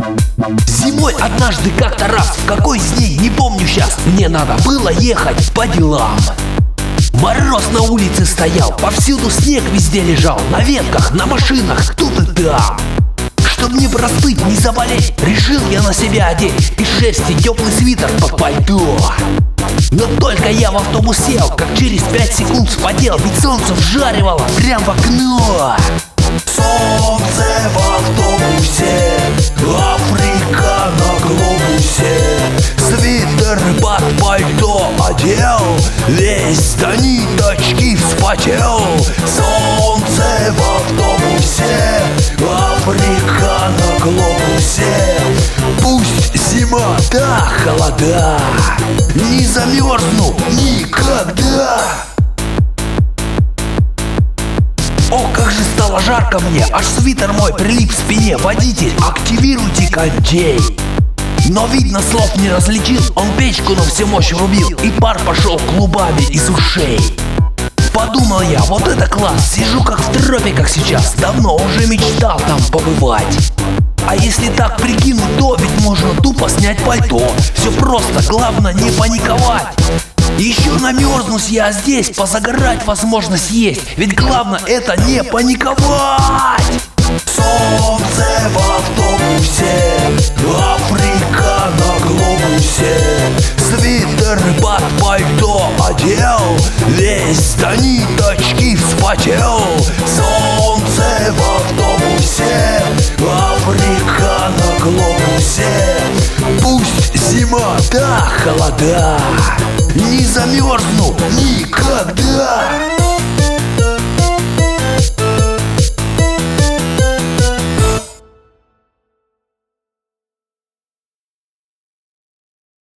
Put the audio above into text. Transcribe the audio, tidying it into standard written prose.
Зимой однажды как-то раз, в какой из дней, не помню сейчас, мне надо было ехать по делам. Мороз на улице стоял, повсюду снег везде лежал, на ветках, на машинах, тут и там. Чтоб не простыть, не заболеть, решил я на себя одеть из шерсти теплый свитер под пальто. Но только я в автобус сел, как через 5 секунд вспотел, ведь солнце вжаривало прям в окно. Солнце в автобусе, Африка на глобусе. Свитер под пальто одел, весь до ниточки вспотел. Солнце в автобусе, Африка на глобусе. Пусть зима, да холода, не замерзну никогда. О, как же стало жарко мне, аж свитер мой прилип к спине. Водитель, активируйте кондей. Но видно, слов не различил, он печку на всю мощь врубил, и пар пошел клубами из ушей. Подумал я, вот это класс, сижу как в тропиках сейчас, давно уже мечтал там побывать. А если так прикинуть, то ведь можно тупо снять пальто. Все просто, главное не паниковать. Еще намерзнусь я здесь, позагорать возможность есть, ведь главное это не паниковать. Солнце в автобусе, Африка на глобусе. Свитер под пальто одел, весь до ниточки вспотел. Солнце в автобусе, Африка на глобусе. Пусть зима, да холода, не замерзну никогда.